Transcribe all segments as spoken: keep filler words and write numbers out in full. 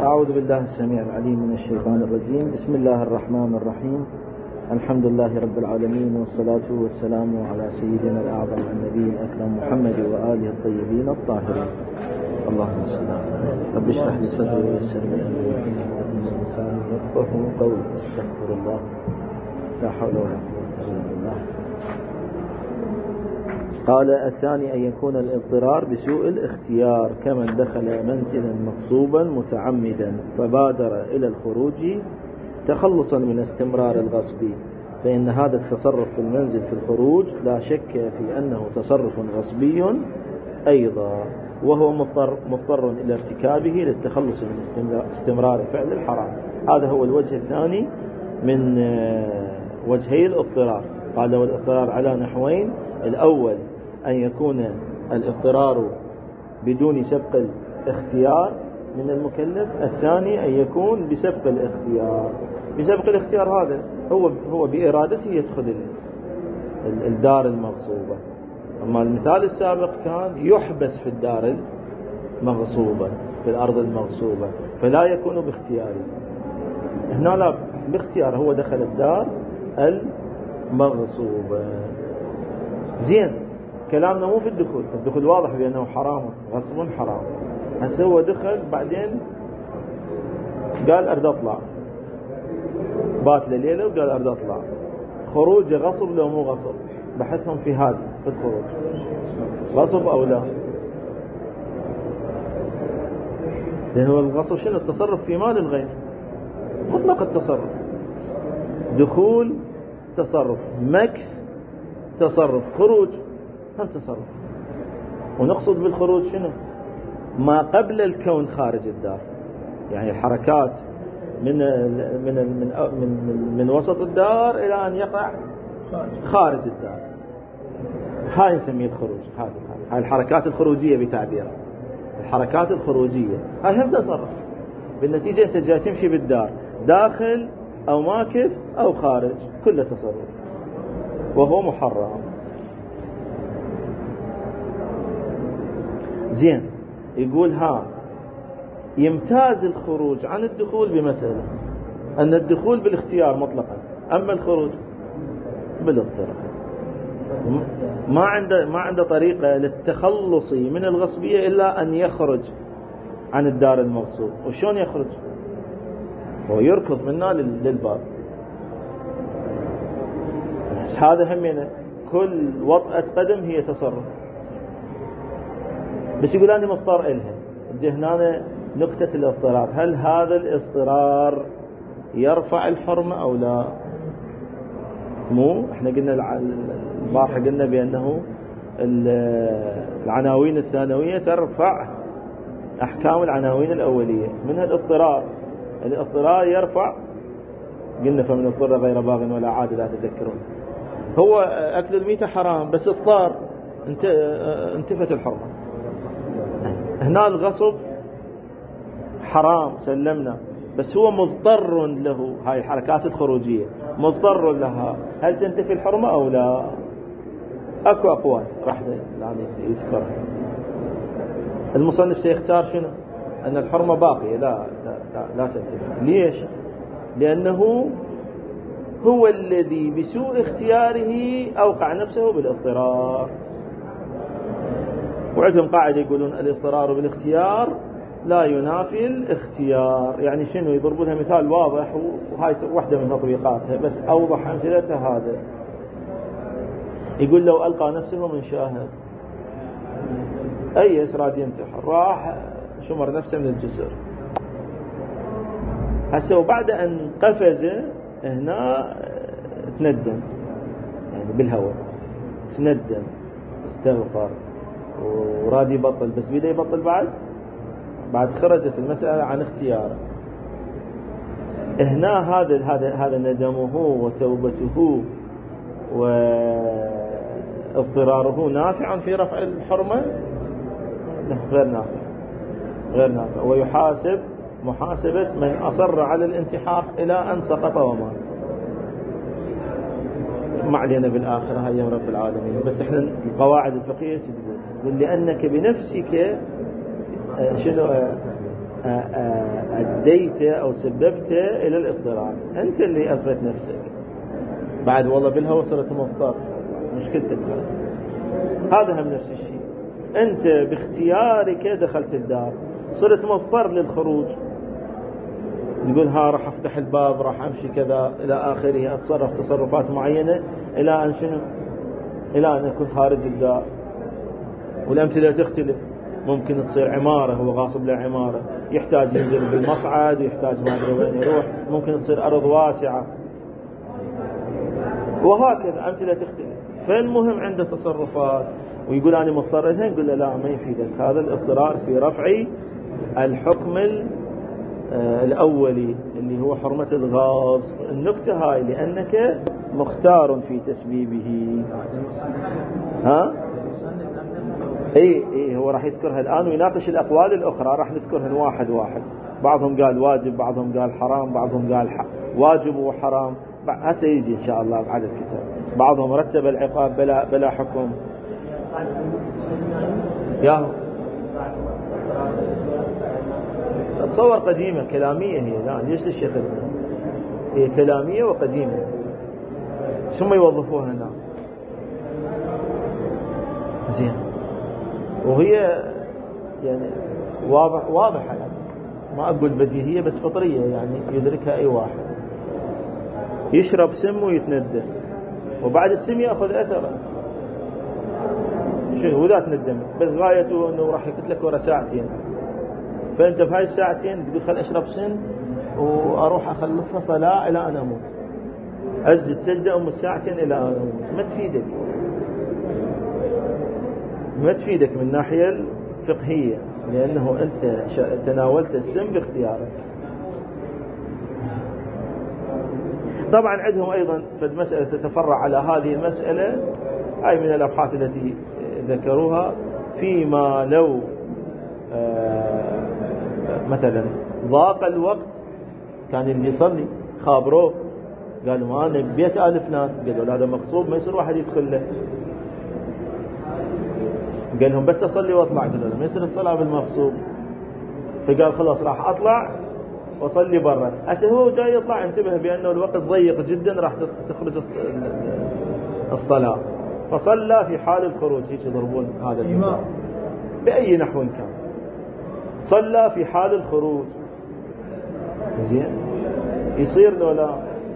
أعوذ بالله السميع العليم من الشيطان الرجيم. بسم الله الرحمن الرحيم. الحمد لله رب العالمين، والصلاة والسلام على سيدنا الأعظم النبي الأكرم محمد وآله الطيبين الطاهرين. اللهم صل على رب اشرح لي صدري ويسر لي أمري واحلل لساني يفقهوا قولي. استغفر الله، لا حول ولا قوة إلا بالله. قال الثاني أن يكون الاضطرار بسوء الاختيار، كمن دخل منزلا مغصوبا متعمدا فبادر إلى الخروج تخلصا من استمرار الغصب، فإن هذا التصرف في المنزل في الخروج لا شك في أنه تصرف غصبي أيضا، وهو مضطر, مضطر إلى ارتكابه للتخلص من استمرار فعل الحرام. هذا هو الوجه الثاني من وجهي الاضطرار. قال والاضطرار على نحوين: الأول أن يكون الاضطرار بدون سبق الاختيار من المكلف، الثاني أن يكون بسبق الاختيار. بسبق الاختيار هذا هو هو بإرادته يدخل الدار المغصوبة، أما المثال السابق كان يحبس في الدار المغصوبة، في الأرض المغصوبة، فلا يكون باختياره. هنا لا، باختيار، هو دخل الدار المغصوبة. زين، كلامنا مو في الدخول، الدخول واضح بأنه حرام، غصب حرام. هسه هو دخل بعدين قال أرد أطلع، بات لليلة وقال أرد أطلع. خروج غصب لو مو غصب؟ بحثهم في هذا، في الخروج غصب أو لا؟ لأنه الغصب شنو؟ التصرف في مال الغير، مطلق التصرف. دخول تصرف، مكث تصرف، خروج هم تصرف. ونقصد بالخروج شنو؟ ما قبل الكون خارج الدار، يعني الحركات من من من من, من وسط الدار إلى أن يقع خارج الدار، هاي نسميه الخروج. هذه هاي الحركات الخروجية بتعبيره، الحركات الخروجية هاي هم تصرف. بالنتيجة أنت جاي تمشي بالدار، داخل أو ماكث أو خارج، كله تصرف وهو محرم. زين، يقول ها يمتاز الخروج عن الدخول بمسألة، أن الدخول بالاختيار مطلقا، أما الخروج بالاضطرار. ما عنده ما عنده طريقة للتخلص من الغصبية إلا أن يخرج عن الدار المغصوب. وشون يخرج؟ هو يركض منا للباب. هذا همينة، كل وطأة قدم هي تصرف. بس يقول أنا مضطر إلها. هنا نكتة الاضطرار، هل هذا الاضطرار يرفع الحرمة أو لا؟ مو احنا قلنا البارحة قلنا بأنه العناوين الثانوية ترفع أحكام العناوين الأولية، منها الاضطرار. الاضطرار يرفع، قلنا فمن اضطر غير باغ ولا عاد، لا تذكرون. هو أكل الميتة حرام بس اضطر، انت انتفت الحرمة. هنا الغصب حرام سلمنا، بس هو مضطر له، هاي الحركات الخروجية مضطر لها، هل تنتفي الحرمة أو لا؟ أكو أقوال راح يذكرها. المصنف سيختار شنو؟ أن الحرمة باقية، لا لا لا, لا تنتفي. ليش؟ لأنه هو الذي بسوء اختياره أوقع نفسه بالاضطرار. وعندهم قاعدة يقولون الاضطرار بالاختيار لا ينافي الاختيار. يعني شنو؟ يضربون لها مثال واضح، وهاي واحدة من تطبيقاتها، بس أوضح أمثلتها هذا. يقول لو ألقى نفسه من شاهد، أي إسراد ينتحر، راح شمر نفسه من الجسر. هسه وبعد أن قفز هنا تندم، يعني بالهواء تندم، استغفر وراد يبطل، بس بيده يبطل بعد بعد خرجت المسألة عن اختياره. هنا هذا هذا هذا ندمه وتوبته واضطراره نافع في رفع الحرمة؟ غير نافع، غير نافع. ويحاسب محاسبة من أصر على الانتحار إلى أن سقط ومات. ما علينا بالآخرة، هاي يوم رب العالمين. بس احنا القواعد الفقهية تقول لأنك بنفسك شنو أديت أو سببت إلى الاضطرار، أنت اللي ألفت نفسك. بعد والله بالهوى صرت مضطر، مشكلتك هذا هم نفس الشيء. أنت باختيارك دخلت الدار، صرت مضطر للخروج، يقول ها راح أفتح الباب، راح أمشي كذا إلى آخره، أتصرف تصرفات معينة إلى أن شنو، إلى أن أكون خارج الدار. والأمثلة تختلف، ممكن تصير عمارة، هو غاصب لعمارة، يحتاج ينزل بالمصعد ويحتاج ما أدري وين يروح، ممكن تصير أرض واسعة، وهكذا أمثلة تختلف. فالمهم عنده تصرفات ويقول أنا مضطر لها، نقول له لا، ما يفيدك، هذا الاضطرار في رفع الحكم الأولي اللي هو حرمة الغاصب. النكتة هاي لأنك مختار في تسبيبه. ها؟ اي اي هو راح يذكرها الآن ويناقش الأقوال الأخرى، راح نذكرهن واحد واحد. بعضهم قال واجب، بعضهم قال حرام، بعضهم قال واجب وحرام، هسه يجي إن شاء الله بعد الكتاب. بعضهم رتب العقاب بلا بلا حكم. ياهو اتصور قديمة كلامية هي، لا ليش للشيخ هي كلامية وقديمة، ثم يوظفوها هنا زين. وهي يعني واضح واضحة، يعني ما أقول بديهية بس فطرية، يعني يدركها أي واحد. يشرب سم ويتندم، وبعد السم يأخذ أثره، شنو وذا تندمت، بس غايته أنه راح يقتلك ورا ساعتين، فأنت بهاي الساعتين تقول خل أشرب سم وأروح أخلصها صلاة إلى أن أموت، أسجد سجدة أم الساعتين إلى أن أموت. ما تفيدك، ما تفيدك من الناحية الفقهية، لأنه أنت تناولت السم باختيارك. طبعا عندهم أيضا فد مسألة تتفرع على هذه المسألة، هاي من الأبحاث التي ذكروها، فيما لو آه مثلا ضاق الوقت، كان اللي يصلي خابروه قالوا ما أنا ببيت آل فلان، قالوا هذا مقصود ما يصير واحد يدخل له، قال لهم بس أصلي وأطلع، قالوا له ما يصير الصلاة بالمغصوب، فقال خلاص راح أطلع وصلي برا. هسه هو جاي يطلع، انتبه بأنه الوقت ضيق جدا، راح تخرج الصلاة، فصلى في حال الخروج. هيك يضربون هذا الإمام بأي نحو كان، صلى في حال الخروج، زين يصير لو لا؟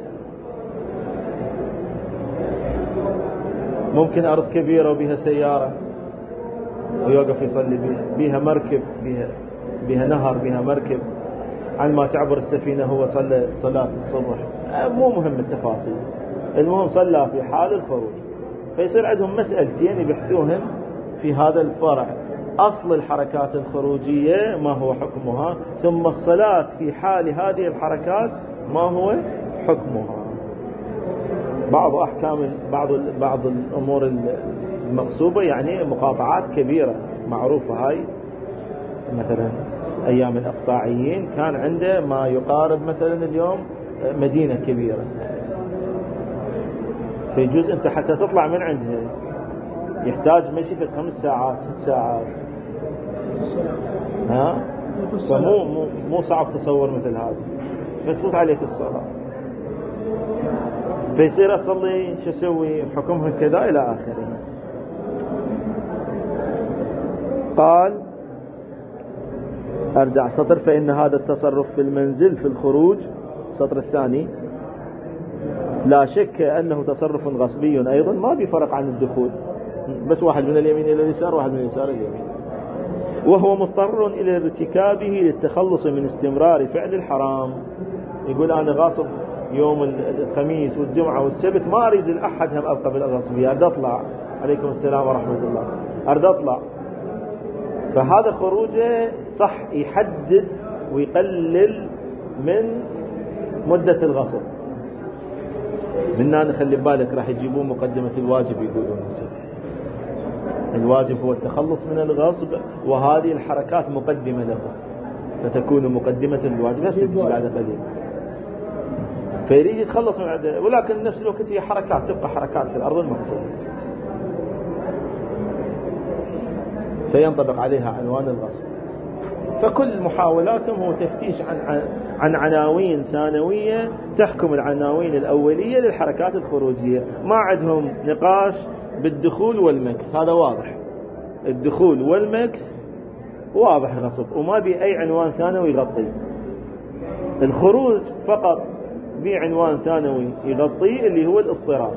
ممكن أرض كبيرة وبها سيارة ويوقف يصلي بها، بها مركب، بها, بها نهر، بها مركب، عن ما تعبر السفينة هو صلى صلاة الصبح، مو مهم التفاصيل، المهم صلى في حال الخروج. فيصير عندهم مسألتين يبحثوهن في هذا الفرع، أصل الحركات الخروجية ما هو حكمها، ثم الصلاة في حال هذه الحركات ما هو حكمها. بعض أحكام بعض بعض الأمور المغصوبة يعني مقاطعات كبيرة معروفة، هاي مثلا أيام الأقطاعيين كان عنده ما يقارب مثلا اليوم مدينة كبيرة، فيجوز أنت حتى تطلع من عندها يحتاج مشي في خمس ساعات ست ساعات، ها فمو مو, مو صعب تصور مثل هذا، فتفوت عليك الصلاة، فيصير أصلي شو أسوي، حكمها كذا إلى آخره. قال أرجع سطر، فإن هذا التصرف في المنزل في الخروج، السطر الثاني، لا شك أنه تصرف غصبي أيضا، ما بفرق عن الدخول، بس واحد من اليمين إلى اليسار، واحد من اليسار إلى اليمين، وهو مضطر إلى ارتكابه للتخلص من استمرار فعل الحرام. يقول أنا غاصب يوم الخميس والجمعة والسبت، ما أريد الأحد هم أبقى بالغصبية، أريد أطلع، عليكم السلام ورحمة الله، أريد أطلع، فهذا خروجه صح يحدد ويقلل من مدة الغصب. منا نخلي بالك راح يجيبون مقدمة الواجب، يقولون الواجب هو التخلص من الغصب، وهذه الحركات مقدمة له، فتكون مقدمة الواجب، بس تجي بعد قليل، فيريد يتخلص من عده، ولكن نفس الوقت هي حركات، تبقى حركات في الأرض المقصودة، فينطبق عليها عنوان الغصب. فكل محاولاتهم هو تفتيش عن عن عناوين ثانوية تحكم العناوين الأولية للحركات الخروجية. ما عندهم نقاش بالدخول والمكث، هذا واضح. الدخول والمكث واضح غصب، وما بي أي عنوان ثانوي يغطيه. الخروج فقط بعنوان ثانوي يغطيه اللي هو الاضطراب.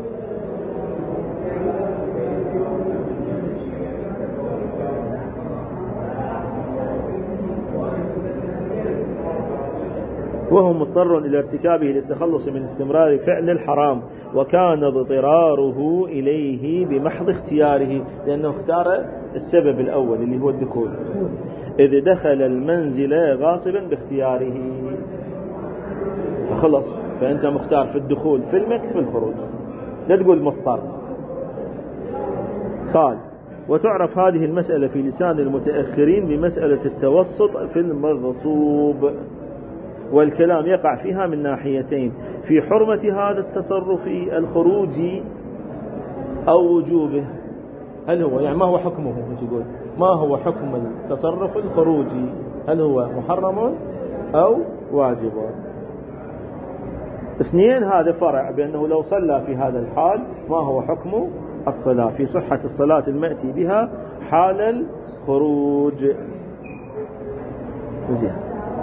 وهو مضطر إلى ارتكابه للتخلص من استمرار فعل الحرام، وكان اضطراره إليه بمحض اختياره، لأنه اختار السبب الأول اللي هو الدخول، إذ دخل المنزل غاصبا باختياره. فخلص، فأنت مختار في الدخول في المكث في الخروج، لا تقول مضطر. قال: وتعرف هذه المسألة في لسان المتأخرين بمسألة التوسط في المغصوب، والكلام يقع فيها من ناحيتين: في حرمة هذا التصرف الخروجي أو وجوبه. هل هو يعني ما هو حكمه؟ تقول ما هو حكم التصرف الخروجي؟ هل هو محرم أو واجب؟ اثنين، هذا فرع بأنه لو صلى في هذا الحال ما هو حكم الصلاة، في صحة الصلاة المأتي بها حال الخروج. زين.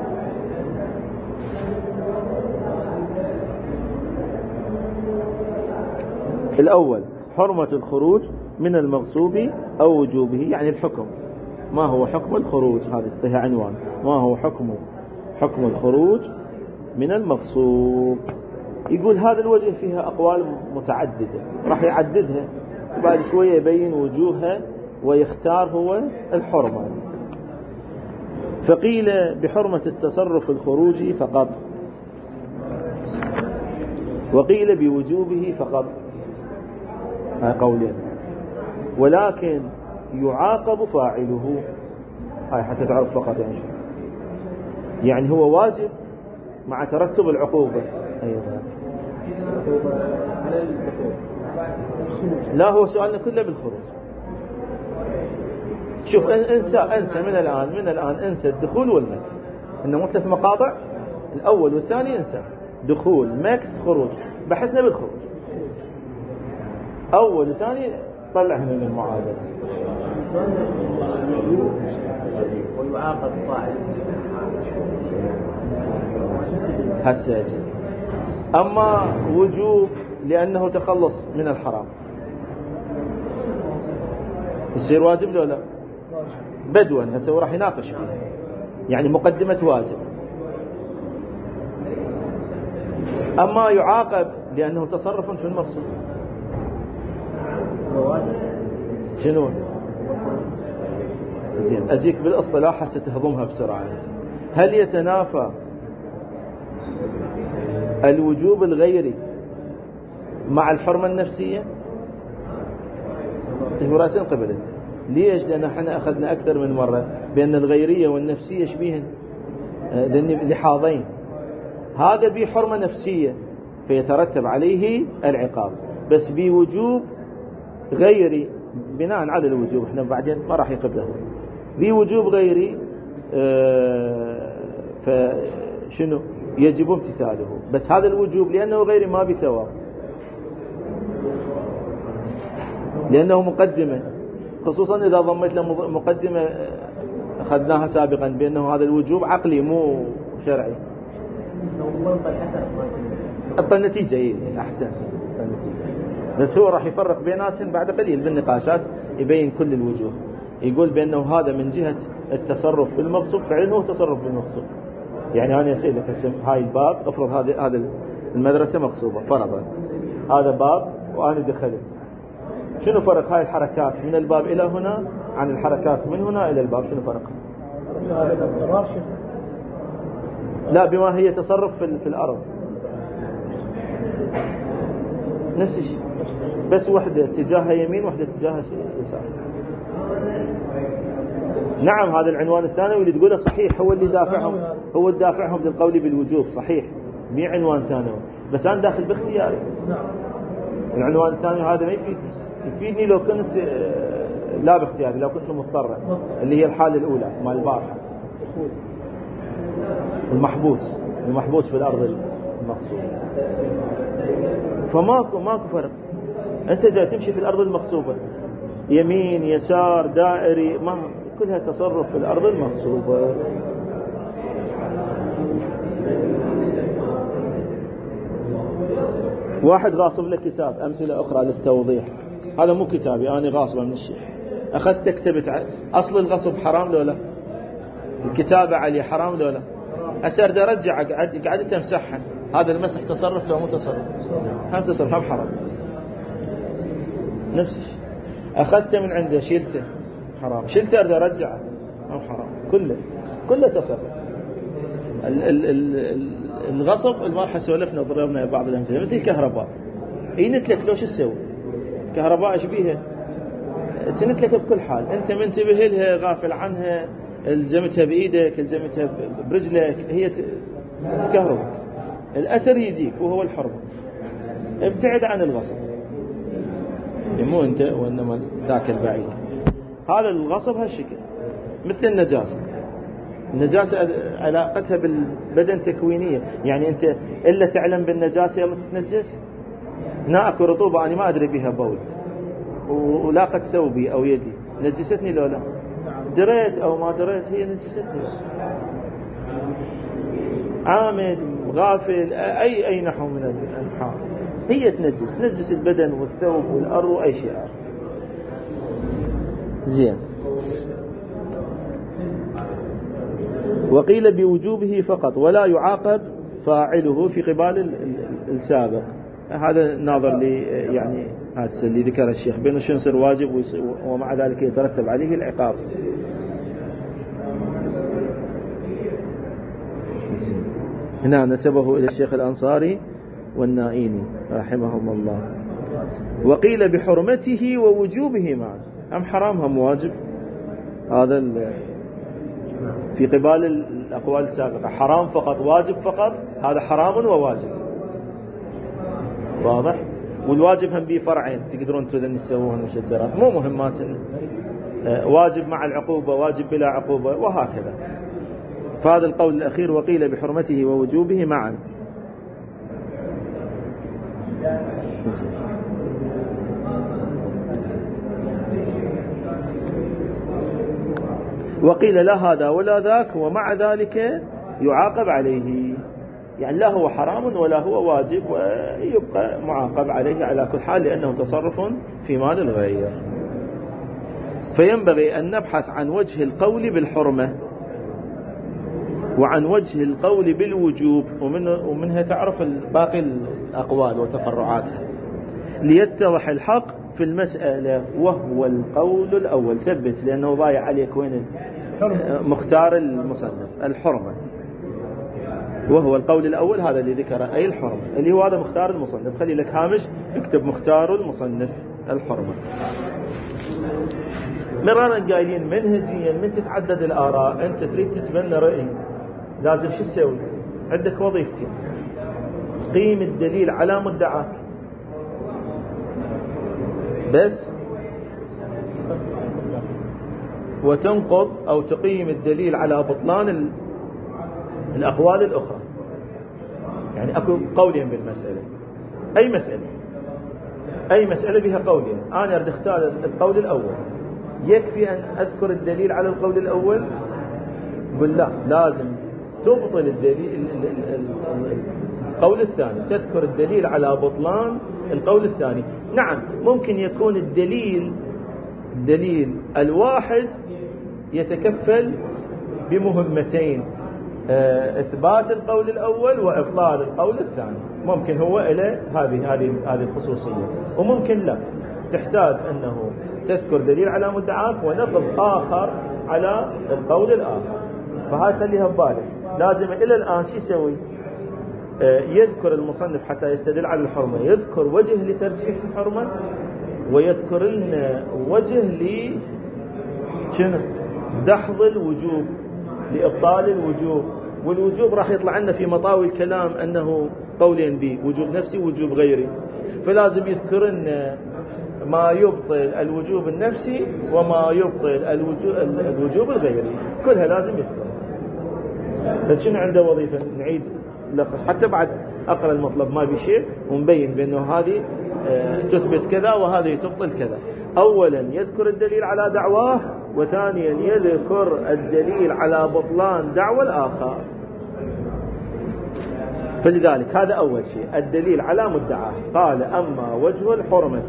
الأول حرمة الخروج من المغصوب أو وجوبه، يعني الحكم، ما هو حكم الخروج؟ هذا عنوان، ما هو حكم حكم الخروج من المغصوب. يقول هذا الوجه فيها أقوال متعددة، راح يعددها وبعد شوية يبين وجوهها ويختار هو الحرمة. فقيل بحرمة التصرف الخروجي فقط، وقيل بوجوبه فقط، هاي قولين. ولكن يعاقب فاعله، هاي حتى تعرف فقط يعني شو يعني. هو واجب مع ترتب العقوبة أيضا. لا، هو سؤالنا كله بالخروج. شوف، انسى انسى من الآن من الآن انسى الدخول والمكث، إنه ثلاث مقاطع، الأول والثاني انسى، دخول مكث خروج، بحثنا بالخروج. أول وثاني طلعهم من المعادلة. ويعاقب فاعل هسه. أما وجوب لأنه تخلص من الحرام، يصير واجب لو لا؟ بدوا هسه راح يناقش فيه، يعني مقدمة واجب. أما يعاقب لأنه تصرف في المغصوب، شنو؟ زين، أجيك بالاصطلاح هسه تهضمها بسرعة. هل يتنافى الوجوب الغيري مع الحرمة النفسية؟ هو راسين قبلت. ليش؟ لأن احنا أخذنا أكثر من مرة بأن الغيرية والنفسية شبيهن لحاظين. هذا بحرمة نفسية فيترتب عليه العقاب، بس بوجوب غيري بناء على الوجوب، احنا بعدين ما راح يقبله. بوجوب غيري اه فشنو يجب امتثاله، بس هذا الوجوب لأنه غيري ما بثواب، لأنه مقدمة، خصوصا إذا ضمت له مقدمة أخذناها سابقا بأنه هذا الوجوب عقلي مو شرعي. أعطى النتيجة إيه أحسن، بس هو راح يفرق بيناتهم بعد قليل بالنقاشات، يبين كل الوجوه. يقول بأنه هذا من جهة التصرف في المغصوب، فعلا هو تصرف في المغصوب. يعني أنا أسأل لك هاي الباب، أفرض هذه هذا المدرسة مغصوبة فرضا، هذا باب وأنا دخلت، شنو فرق هاي الحركات من الباب إلى هنا عن الحركات من هنا إلى الباب؟ شنو فرق؟ لا، بما هي تصرف في, في الأرض نفس الشيء، بس واحدة اتجاهها يمين واحدة اتجاهها يسار. نعم، هذا العنوان الثانوي اللي تقوله صحيح، هو اللي دافعهم هو الدافعهم للقول بالوجوب، صحيح مي عنوان ثانوي، بس أنا داخل باختياري. العنوان الثانوي هذا ما يفيدني، يفيدني لو كنت لا باختياري، لو كنت مضطرة، اللي هي الحالة الأولى مال البارحة. المحبوس المحبوس في الأرض المغصوبة. فماكو ماكو فرق. أنت جاي تمشي في الأرض المغصوبة، يمين يسار دائري، ما كلها تصرف في الأرض المغصوبة. واحد غاصب لك كتاب، أمثلة أخرى للتوضيح، هذا مو كتابي، أنا غاصبه من الشيخ، أخذت كتبت ع... أصل الغصب حرام لولا؟ الكتابة عليه حرام لولا؟ أسرد أرجع قعد قعدت أمسحها، هذا المسح تصرف لو مو تصرف؟ هذا تصرف هم حرام. نفس الشيء، أخذته من عنده شيلته حرام، شيلته أرد أرجعه هم حرام، كله كله تصرف. ال ال ال الغصب المرحة سولفنا ضربنا بعض الأمثلة، مثل الكهرباء، ينتلك لو شو تسوي؟ كهرباء ايش بيها؟ تنتلك بكل حال، انت منتبه لها غافل عنها، الزمتها بايدك الزمتها برجلك، هي تكهربك، الاثر يجيك وهو الحرمة. ابتعد عن الغصب، مو انت وانما ذاك البعيد. هذا الغصب هالشكل. مثل النجاسة، النجاسة علاقتها بالبدن تكوينية، يعني أنت إلا تعلم بالنجاسة يلا تتنجس. هنا أكو رطوبة أنا ما أدري بها بول ولاقت ثوبي أو يدي، نجستني لو لا؟ دريت أو ما دريت هي نجستني. عامد غافل أي أي نحو من الأنحاء هي تنجس، تنجس البدن والثوب والأرض وأي شيء آخر. زين. وقيل بوجوبه فقط ولا يعاقب فاعله في قبال السابق. هذا ناظر لي يعني هذا اللي ذكر الشيخ، بأنه شو يصير واجب ومع ذلك يترتب عليه العقاب. هنا نسبه إلى الشيخ الأنصاري والنائيني رحمهم الله. وقيل بحرمته ووجوبه معا، هم حرام هم واجب. هذا في قبال الأقوال السابقة، حرام فقط واجب فقط، هذا حرام وواجب، واضح. والواجب هم بيه فرعين تقدرون تذن تسوون مشجرات، مو مهمات، واجب مع العقوبة، واجب بلا عقوبة، وهكذا. فهذا القول الأخير وقيل بحرمته ووجوبه معا. وقيل لا هذا ولا ذاك ومع ذلك يعاقب عليه، يعني لا هو حرام ولا هو واجب ويبقى معاقب عليه على كل حال لأنه تصرف في مال الغير. فينبغي أن نبحث عن وجه القول بالحرمة وعن وجه القول بالوجوب، ومنها تعرف باقي الأقوال وتفرعاتها ليتضح الحق في المسألة، وهو القول الأول. ثبت لأنه ضايع عليك وين مختار المصنف الحرمة، وهو القول الأول هذا اللي ذكره أي الحرمة اللي هو هذا مختار المصنف. خلي لك هامش اكتب مختار المصنف الحرمة. مرارا قايلين منهجيا من تتعدد الآراء أنت تريد تتبنى رأي لازم شو تسوي؟ عندك وظيفتين، قيم الدليل على مدعاك بس، وتنقض أو تقيم الدليل على بطلان الأقوال الأخرى. يعني أكو قولين بالمسألة، أي مسألة أي مسألة بها قولين، أنا أريد أختار القول الأول، يكفي أن أذكر الدليل على القول الأول؟ قل لا، لازم تبطل الدليل القول الثاني، تذكر الدليل على بطلان القول الثاني. نعم ممكن يكون الدليل الدليل الواحد يتكفل بمهمتين، إثبات القول الأول وإبطال القول الثاني، ممكن هو إلى هذه هذه هذه الخصوصية، وممكن لا، تحتاج أنه تذكر دليل على مدعاك ونقض آخر على القول الآخر. فهاي خليها ببالك. لازم إلى الآن شو يسوي؟ يذكر المصنف حتى يستدل على الحرمة، يذكر وجه لترجيح الحرمة، ويذكر لنا وجه ل شنو؟ دحض الوجوب، لإبطال الوجوب. والوجوب راح يطلع لنا في مطاوي الكلام أنه قولين به، وجوب نفسي ووجوب غيري، فلازم يذكر لنا ما يبطل الوجوب النفسي وما يبطل الوجوب, الوجوب الغيري، كلها لازم يذكر. فشنو عنده وظيفة؟ نعيد لخص حتى بعد أقرأ المطلب ما بشيء ونبين بأنه هذه تثبت كذا وهذه تبطل كذا. أولا يذكر الدليل على دعواه، وثانيا يذكر الدليل على بطلان دعوى الآخر. فلذلك هذا أول شيء الدليل على مدعاه. قال أما وجه الحرمة،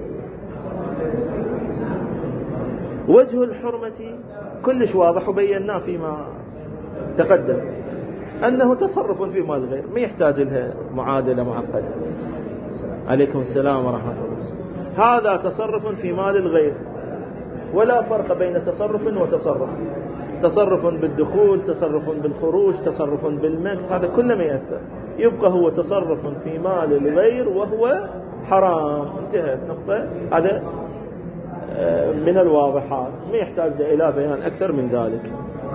وجه الحرمة كلش واضح وبيناه فيما تقدم أنه تصرف في مال الغير، ما يحتاج لها معادلة معقدة. عليكم السلام ورحمة الله. هذا تصرف في مال الغير، ولا فرق بين تصرف وتصرف. تصرف بالدخول، تصرف بالخروج، تصرف بالمنع، هذا كله ما يأثر، يبقى هو تصرف في مال الغير وهو حرام. انتهت نقطة. هذا من الواضحات، ما يحتاج إلى بيان أكثر من ذلك.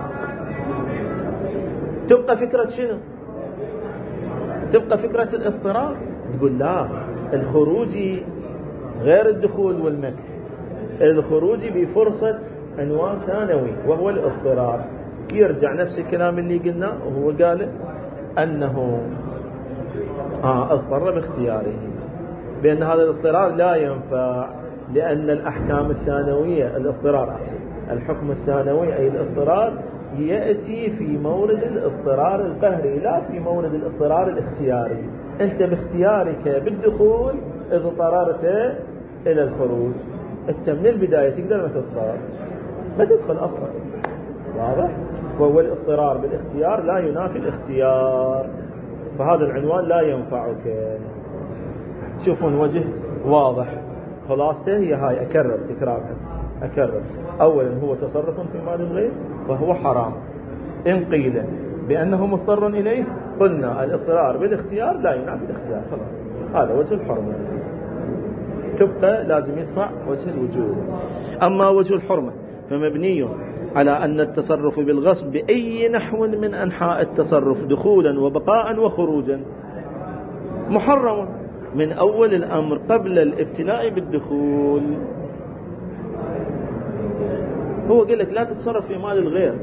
تبقى فكرة شنو؟ تبقى فكرة الاضطرار. تقول لا، الخروجي غير الدخول والمكث، الخروجي بفرصة عنوان ثانوي وهو الاضطرار. يرجع نفس الكلام اللي قلنا، وهو قال أنه آه اضطر باختياره، بأن هذا الاضطرار لا ينفع، لأن الأحكام الثانوية، الاضطرار أحسن، الحكم الثانوي أي الاضطرار يأتي في مورد الاضطرار القهري لا في مورد الاضطرار الاختياري. أنت باختيارك بالدخول اضطررت إلى الخروج، أنت من البداية تقدر ما تضطر، ما تدخل أصلا. واضح؟ وهو الاضطرار بالاختيار لا ينافي الاختيار، فهذا العنوان لا ينفعك. شوفون وجه واضح، خلاصته هي هاي. أكرر تكرار بس أكرر. أولا هو تصرف في مال الغير وهو حرام. إن قيل بأنه مضطر إليه قلنا الاضطرار بالاختيار لا ينافي الاختيار، خلاص هذا وجه الحرمة. تبقى لازم يدفع وجه الوجوب. أما وجه الحرمة فمبني على أن التصرف بالغصب بأي نحو من أنحاء التصرف دخولا وبقاء وخروجا محرم من أول الأمر قبل الابتلاء بالدخول. هو قال لك لا تتصرف في مال الغير.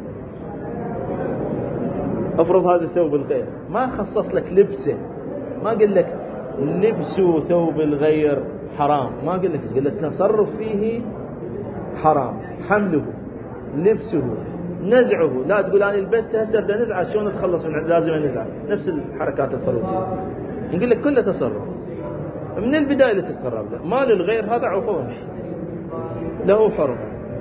أفرض هذا الثوب الغير، ما خصص لك لبسه، ما قال لك لبس ثوب الغير حرام، ما قال لك، قال لك تصرف فيه حرام، حمله، لبسه، نزعه. لا تقول أنا لبسته هسه بدي نزعه، شلون أتخلص من لازم أنزعه. نفس الحركات الخروجية نقول لك كله تصرف من البداية اللي تتقرب له. مال الغير هذا عفو امشي، له حرم.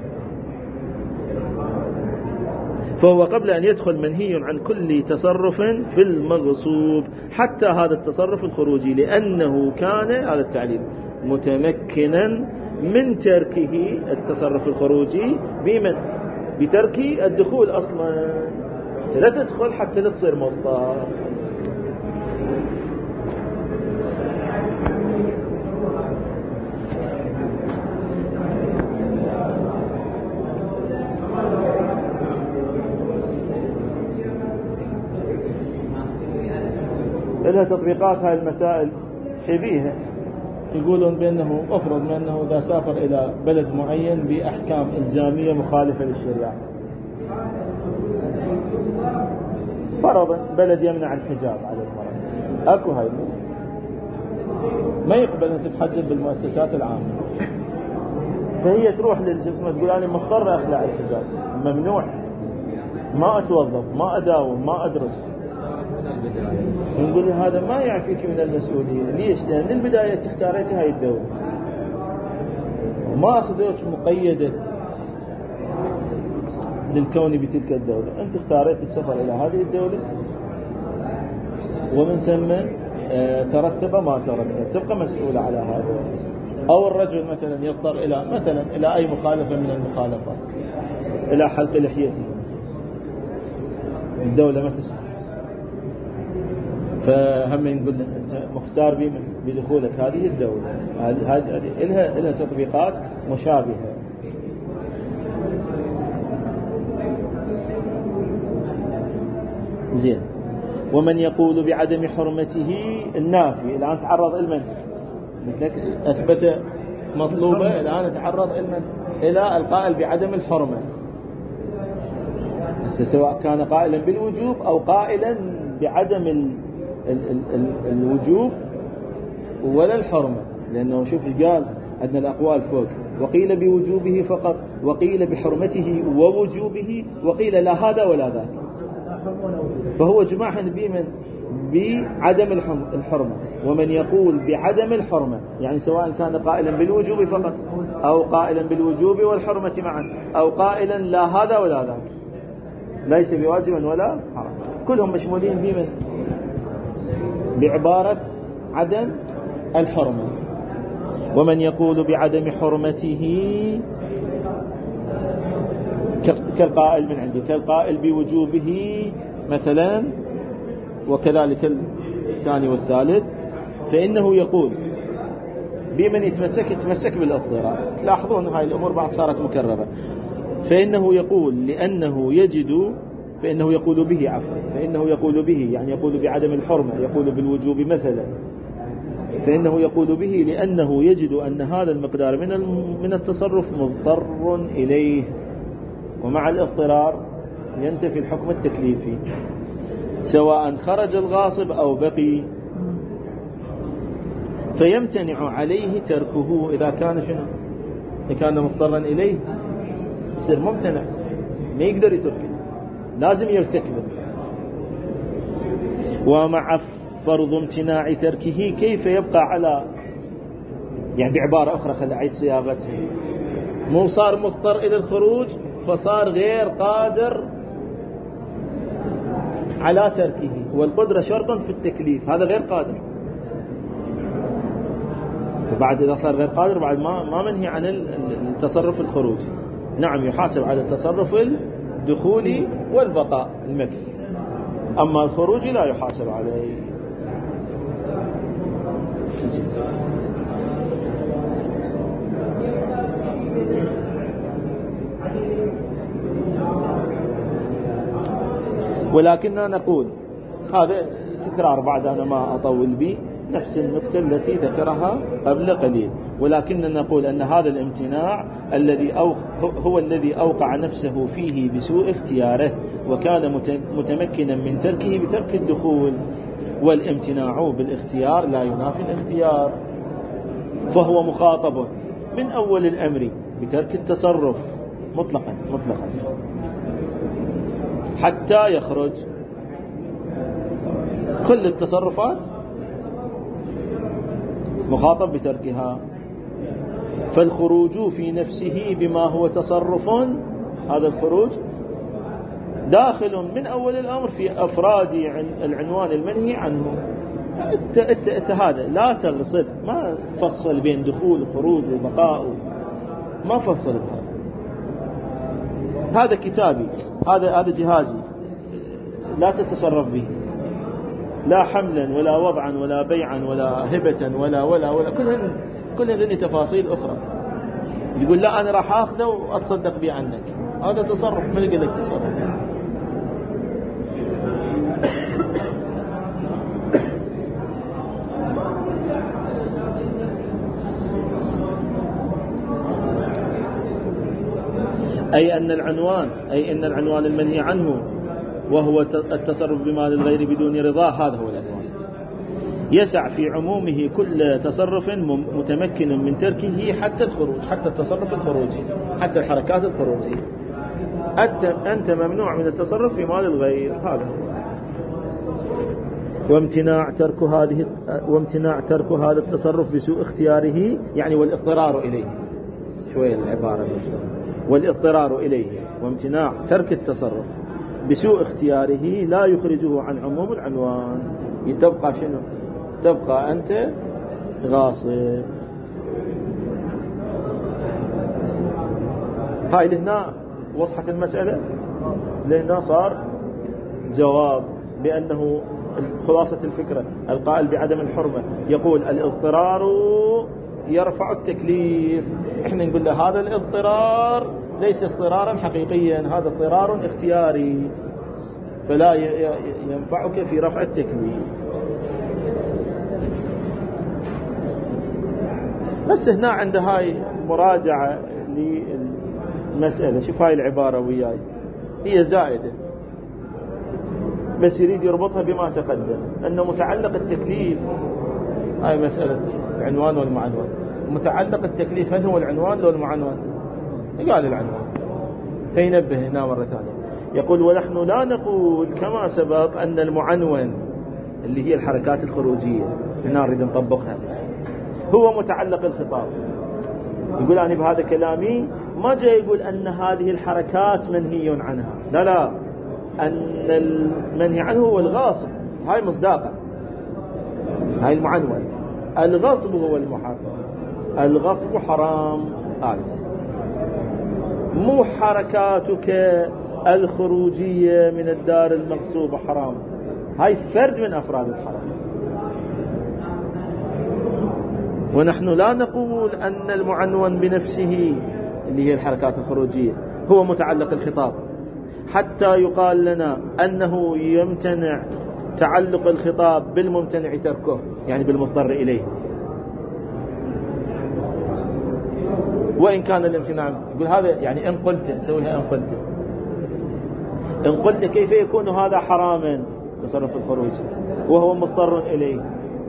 فهو قبل أن يدخل منهي عن كل تصرف في المغصوب، حتى هذا التصرف الخروجي، لأنه كان هذا التعليل متمكنا من تركه التصرف الخروجي بمن؟ بترك الدخول أصلا. لا تدخل حتى لا تصير مضطر. لها تطبيقات هاي المسائل شبيهة. يقولون بأنه أفرض من أنه إذا سافر إلى بلد معين بأحكام إلزامية مخالفة للشريعة، فرضا بلد يمنع الحجاب على المرأة، أكو هاي ما يقبل أن تتحجب بالمؤسسات العامة، فهي تروح للجسم تقول أنا مضطر أخلع الحجاب، ممنوع، ما أتوظف، ما أداوم، ما أدرس. نقول هذا ما يعفيك من المسؤولية. ليش؟ لأن من البداية تختاريتي هاي الدولة وما أخذوك مقيدة للكون بتلك الدولة، أنت اختاريت السفر إلى هذه الدولة ومن ثم ترتب ما ترتب، تبقى مسؤولة على هذا. أو الرجل مثلا يضطر إلى مثلا إلى أي مخالفة من المخالفات، إلى حلق لحيته، الدولة ما تسمح، فهم نقول أنت مختار بدخولك هذه الدولة. هذه لها لها تطبيقات مشابهة. زين. ومن يقول بعدم حرمته النافي الآن تعرض المن مثلك أثبت مطلوبة، الآن تعرض المن إلى القائل بعدم الحرمة. سواء كان قائلا بالوجوب أو قائلا بعدم ال ال ال ال الوجوب ولا الحرمة، لأنه شوف ايش قال، عندنا الأقوال فوق، وقيل بوجوبه فقط، وقيل بحرمته ووجوبه، وقيل لا هذا ولا ذاك. فهو جماعة بمن بعدم الحرمة، ومن يقول بعدم الحرمة يعني سواء كان قائلا بالوجوب فقط أو قائلا بالوجوب والحرمة معا أو قائلا لا هذا ولا ذاك، ليس بواجب ولا حرام، كلهم مشمولين بمن بعبارة عدم الحرمة. ومن يقول بعدم حرمته كالقائل من عنده، كالقائل بوجوبه مثلا، وكذلك الثاني والثالث، فإنه يقول بمن يتمسك يتمسك بالاضطرار. تلاحظون هاي الأمور بعد صارت مكررة. فإنه يقول لأنه يجد، فإنه يقول به عفوا فإنه يقول به يعني يقول بعدم الحرمة، يقول بالوجوب مثلا، فإنه يقول به لأنه يجد أن هذا المقدار من من التصرف مضطر إليه، ومع الاضطرار ينتفي الحكم التكليفي سواء خرج الغاصب أو بقي، فيمتنع عليه تركه إذا كان شنو إذا كان مضطرا إليه، يصير ممتنع، ما يقدر يتركه، لازم يرتكبه. ومع فرض امتناع تركه كيف يبقى على، يعني بعبارة أخرى خلي أعيد صياغتها، مو صار مضطر إلى الخروج فصار غير قادر على تركه، والقدرة شرط في التكليف، هذا غير قادر، فبعد إذا صار غير قادر بعد ما ما منهي عن التصرف الخروجي، نعم يحاسب على التصرف الدخولي والبقاء المكث، أما الخروج لا يحاسب عليه. ولكننا نقول هذا تكرار بعد أنا ما أطول به، نفس النقطة التي ذكرها قبل قليل، ولكننا نقول أن هذا الامتناع الذي أو هو الذي أوقع نفسه فيه بسوء اختياره وكان متمكنا من تركه بترك الدخول، والامتناع بالاختيار لا ينافي الاختيار، فهو مخاطب من أول الأمر بترك التصرف مطلقا مطلقا حتى يخرج. كل التصرفات مخاطب بتركها، فالخروج في نفسه بما هو تصرف، هذا الخروج داخل من أول الأمر في أفراد العنوان المنهي عنه. انت, انت, انت هذا لا تغصب، ما تفصل بين دخول وخروج وبقاء، ما فصل بهذا، هذا كتابي، هذا هذا جهازي، لا تتصرف به، لا حملا ولا وضعا ولا بيعا ولا هبة ولا ولا ولا كلهن كلهن ذني تفاصيل أخرى. يقول لا أنا راح أخذه وأتصدق به عنك، هذا تصرف، من يقول لك تصرف؟ أي أن العنوان أي أن العنوان المنهي عنه وهو التصرف بمال الغير بدون رضاه، هذا هو العنوان، يسع في عمومه كل تصرف متمكن من تركه حتى الخروج، حتى التصرف الخروجي، حتى الحركات الخروجية. أنت ممنوع من التصرف في مال الغير، هذا هو. وامتناع ترك هذه وامتناع ترك هذا التصرف بسوء اختياره، يعني والاضطرار إليه، شوية العبارة مشترك. والاضطرار إليه وامتناع ترك التصرف بسوء اختياره لا يخرجه عن عموم العنوان. تبقى شنو؟ تبقى أنت غاصب. هاي لهنا وضحت المسألة، لهنا صار جواب بأنه خلاصة الفكرة القائل بعدم الحرمة يقول الاضطرار يرفع التكليف، احنا نقول له هذا الاضطرار ليس اضطرارا حقيقيا، هذا اضطرار اختياري فلا ينفعك في رفع التكليف. بس هنا عند هاي مراجعة للمسألة، شوف هاي العبارة وياي، هي زائدة، بس يريد يربطها بما تقدم أنه متعلق التكليف، هاي مسألة العنوان والمعنون. متعلق التكليف هل هو العنوان لو المعنون؟ قال العنوان. فينبه هنا مرة ثانية يقول: ونحن لا نقول كما سبق أن المعنون اللي هي الحركات الخروجية، هنا نريد نطبقها، هو متعلق الخطاب. يقول أنا بهذا كلامي ما جاي يقول أن هذه الحركات منهي عنها، لا لا، أن المنهي عنه هو الغاصب، هاي مصداقة، هاي المعنون. الغصب هو المحرم، الغصب حرام، آه. مو حركاتك الخروجية من الدار المغصوبة حرام، هاي فرد من أفراد الحرام. ونحن لا نقول أن المعنون بنفسه اللي هي الحركات الخروجية هو متعلق الخطاب حتى يقال لنا أنه يمتنع تعلق الخطاب بالممتنع تركه، يعني بالمضطر إليه، وإن كان الامتناع. يقول هذا يعني إن قلت نسويها، إن قلت إن قلت كيف يكون هذا حراما تصرف الخروج وهو مضطر إليه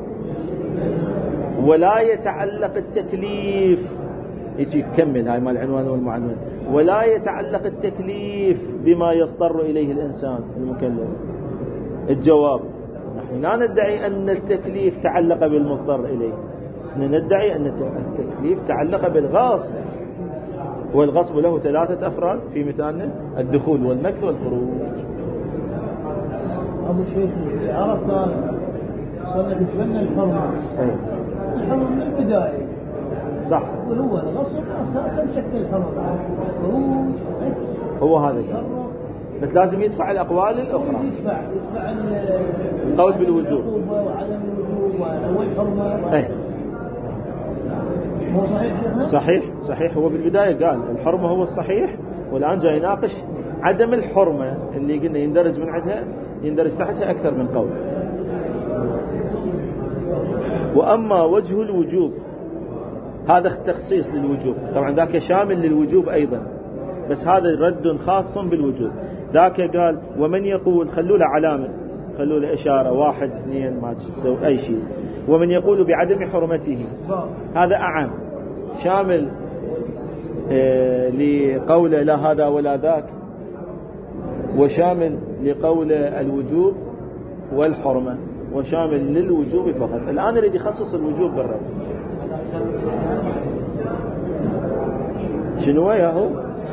ولا يتعلق التكليف، يجي تكمل هاي مال العنوان والمعنون، ولا يتعلق التكليف بما يضطر إليه الإنسان المكلف. الجواب: نحن لا ندعي أن التكليف تعلق بالمضطر إليه، نحن ندعي أن التكليف تعلق بالغاصب، والغصب له ثلاثة أفراد في مثالنا: الدخول والمكث والخروج. أبو شيخ عرفت أنا صلنا بتبنى الحرمة، الحرمة من البداية صح، وهو الغصب أساسا شكل الحرمة، خروج هو هذا الشيء، بس لازم يدفع الأقوال الأخرى، يدفع يدفع القول بالوجوب وعدم الوجوب والحرمة. أي هو صحيح شيخنا؟ صحيح صحيح. هو بالبداية قال الحرمة هو الصحيح، والآن جاي يناقش عدم الحرمة اللي قلنا يندرج من عندها، يندرج تحتها أكثر من قول. وأما وجه الوجوب هذا تخصيص للوجوب، طبعا ذاك شامل للوجوب أيضا، بس هذا رد خاص بالوجوب. ذاك قال: ومن يقول، خلوا له علامة، خلوا له إشارة، واحد اثنين ما تسوي أي شيء. ومن يقول بعدم حرمته، هذا أعم، شامل آه لقوله لا هذا ولا ذاك، وشامل لقول الوجوب والحرمة، وشامل للوجوب فقط. الآن يريد يخصص الوجوب بالرد. شنو يا هو؟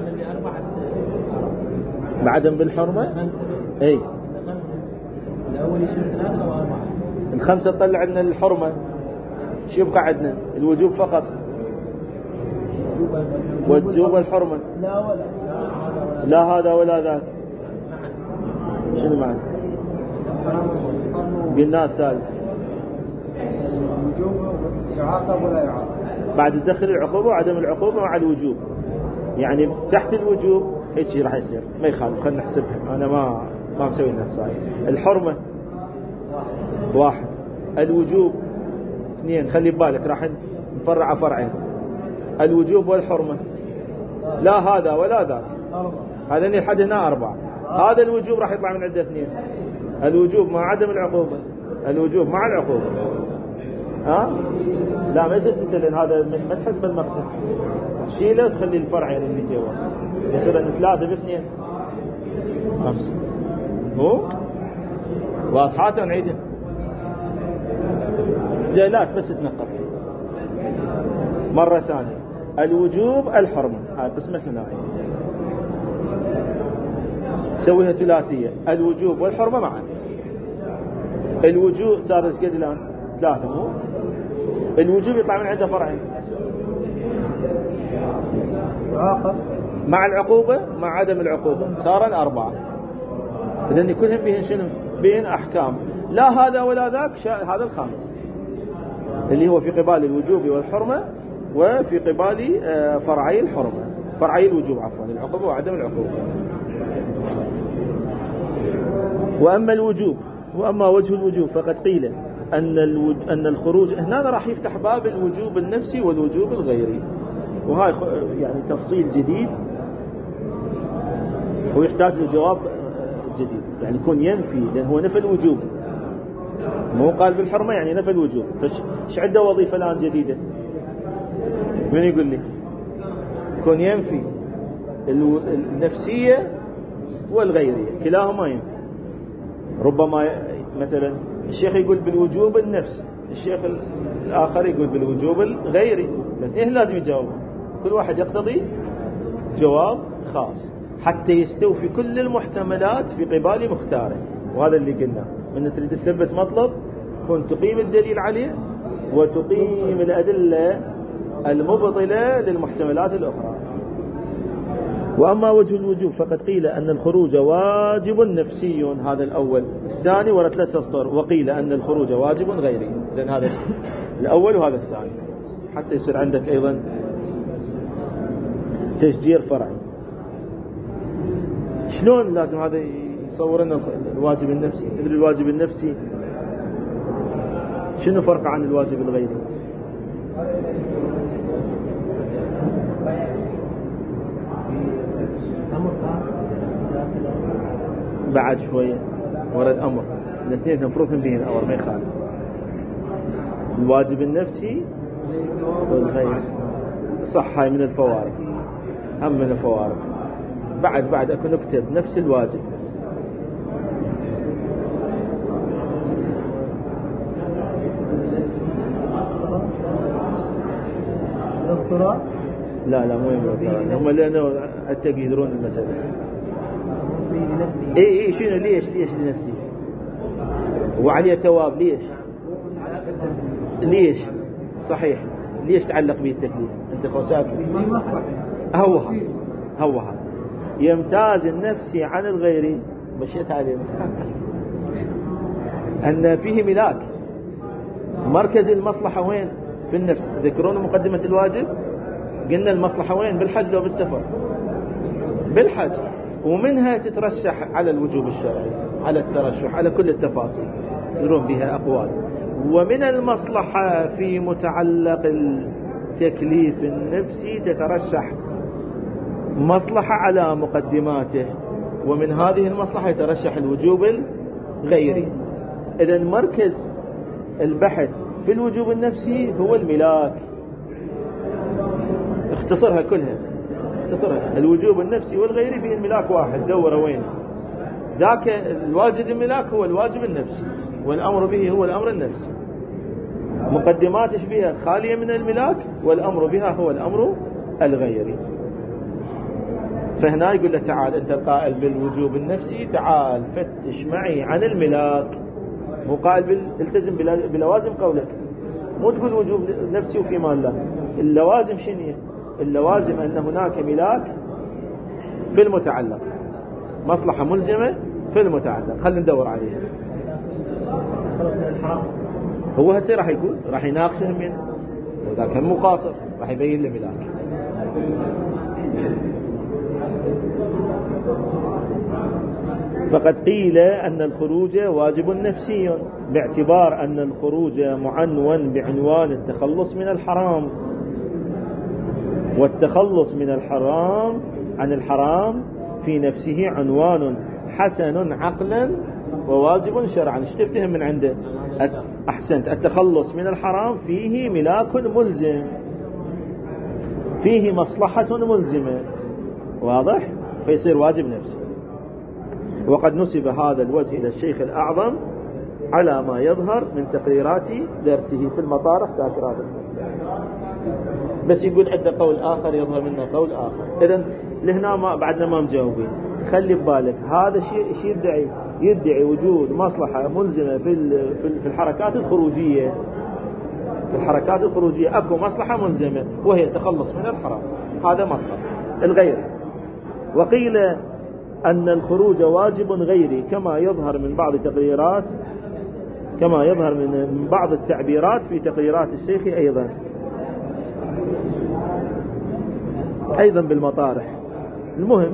بعدم بالحرمة؟ اي الأول يشمل ثلاثة أو أربعة. الخمسة تطلع عندنا الحرمة، شو يبقى عندنا؟ الوجوب فقط، والوجوب والحرمة. لا ولا لا هذا ولا ذاك. شنو معنى؟ قلنا الثالث الوجوب يعاقب ولا يعاقب بعد تدخل العقوبة وعدم العقوبة مع الوجوب، يعني تحت الوجوب هيك شيء راح يصير، ما يخالف. خلينا نحسبها، أنا ما ما مسوي لنا صحيح. الحرمة واحد، الوجوب اثنين، خلي ببالك راح نفرع فرعين، الوجوب والحرمة. لا هذا ولا ذاك، هذا لحد هنا أربعة. هذا الوجوب راح يطلع من عنده اثنين، الوجوب مع عدم العقوبة، الوجوب مع العقوبة. ها؟ لا ما يصير ستة، لأن هذا ما تحسب المقصد، شيله وتخلي الفرعين اللي جوا، يصير أن ثلاثة باثنين خمسة. مو واضحات ونعيدها زيلات بس تنقط مرة ثانية. الوجوب الحرمة، هاي قسمة ثنائية، سويها ثلاثية، الوجوب والحرمة معا. الوجوب صارت قد الآن ثلاثة، مو الوجوب يطلع من عنده فرعين، يعاقب مع العقوبة مع عدم العقوبة، صار الأربعة. إذن كلهم بهن شنو؟ بهن أحكام، لا هذا ولا ذاك. هذا الخامس اللي هو في قبال الوجوب والحرمة، وفي قبال فرعي الحرمة، فرعي الوجوب عفوا، العقوبة وعدم العقوبة. وأما الوجوب، وأما وجه الوجوب فقد قيل أن الوج... أن الخروج هنا راح يفتح باب الوجوب النفسي والوجوب الغيري، وهاي يعني تفصيل جديد هو يحتاج لجواب جديد، يعني يكون ينفي، لأن هو نفى الوجوب، مو قال بالحرمة يعني نفى الوجوب. فش عنده وظيفة الآن جديدة؟ من يقول لي؟ يكون ينفي النفسية والغيرية، كلاهما ينفي. ربما مثلا الشيخ يقول بالوجوب النفسي، الشيخ الآخر يقول بالوجوب الغيري، الاثنين لازم يجاوبوا، كل واحد يقتضي جواب خاص حتى يستوفي كل المحتملات في قبال مختاره. وهذا اللي قلنا، من تريد تثبت مطلب كن تقيم الدليل عليه وتقيم الأدلة المبطلة للمحتملات الأخرى. وأما وجه الوجوب فقد قيل أن الخروج واجب نفسي، هذا الأول. الثاني ورا ثلاثة أسطر، وقيل أن الخروج واجب غيري، لأن هذا الأول وهذا الثاني، حتى يصير عندك أيضا تشجير فرعي. شلون لازم هذا يصور لنا الواجب النفسي؟ تدري الواجب النفسي شنو فرق عن الواجب الغيري؟ بعد شوية ورد أمر، الاثنين مفروض به الأمر ما يخالف. الواجب النفسي والغيري صح، هاي من الفوارق، هم من الفوارق. بعد بعد أكون نكتب نفس الواجب. لا لا مو يمكن، هم لأنه حتى يقدرون المسألة. اي اي شنو ليش ليش لنفسي وعليه ثواب؟ ليش ليش صحيح ليش تعلق به التكليف؟ انت خوساك هو هو هذا يمتاز النفسي عن الغيري. مشيت عليه ان فيه ملاك. مركز المصلحة وين؟ في النفس. تذكرون مقدمة الواجب قلنا المصلحة وين؟ بالحج لو بالسفر؟ بالحج، ومنها تترشح على الوجوب الشرعي، على الترشح، على كل التفاصيل يرون بها أقوال. ومن المصلحة في متعلق التكليف النفسي تترشح مصلحة على مقدماته، ومن هذه المصلحة يترشح الوجوب الغيري. إذن مركز البحث في الوجوب النفسي هو الملاك. اختصرها كلها، اختصرها. الوجوب النفسي والغيري فيه الملاك واحد، دوره وين؟ ذاك الواجب الملاك هو الواجب النفسي، والأمر به هو الأمر النفسي. مقدمات بها خالية من الملاك، والأمر بها هو الأمر الغيري. فهنا يقول له تعال أنت القائل بالوجوب النفسي، تعال فتش معي عن الملاك. مو قائل بال... التزم بلوازم قولك، مو تقول وجوب نفسي وفي مال الله. اللوازم شنو؟ اللوازم أن هناك ملاك في المتعلق، مصلحة ملزمة في المتعلق، خلينا ندور عليها. خلص من الحرام هو هسه راح يقول، راح يناقشه من وذا كان مقاصر، راح يبين له ملاك. فقد قيل أن الخروج واجب نفسي، باعتبار أن الخروج معنون بعنوان التخلص من الحرام، والتخلص من الحرام عن الحرام في نفسه عنوان حسن عقلا وواجب شرعا. ايش تفتهم من عنده؟ أحسنت. التخلص من الحرام فيه ملاك ملزم، فيه مصلحة ملزمة، واضح؟ فيصير واجب نفسي. وقد نسب هذا الوجه إلى الشيخ الأعظم على ما يظهر من تقريرات درسه في المطارح ذاكرات. بس يقول عندنا قول آخر يظهر منه قول آخر. إذن لهنا ما بعدنا ما مجاوبين. خلي ببالك هذا شيء شيء يدعي يدعي وجود مصلحة ملزمة في في الحركات الخروجية. في الحركات الخروجية أكو مصلحة ملزمة وهي التخلص من الحرام، هذا مطلب الغيري. وقيل أن الخروج واجب غيري كما يظهر من بعض تقريرات كما يظهر من بعض التعبيرات في تقريرات الشيخ أيضا أيضا بالمطارح. المهم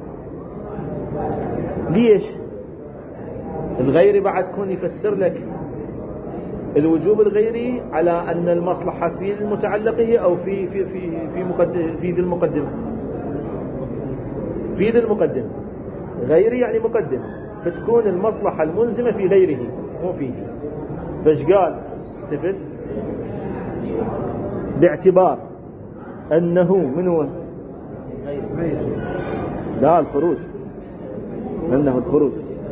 ليش الغيري بعد كون يفسر لك الوجوب الغيري على أن المصلحة في المتعلقية أو في في في في مقدم في ذي المقدمة في ذي المقدمة غيري يعني مقدمة، فتكون المصلحة الملزمة في غيره مو فيه. فايش قال؟ تفت باعتبار أنه من هو؟ لا الخروج، أنه الخروج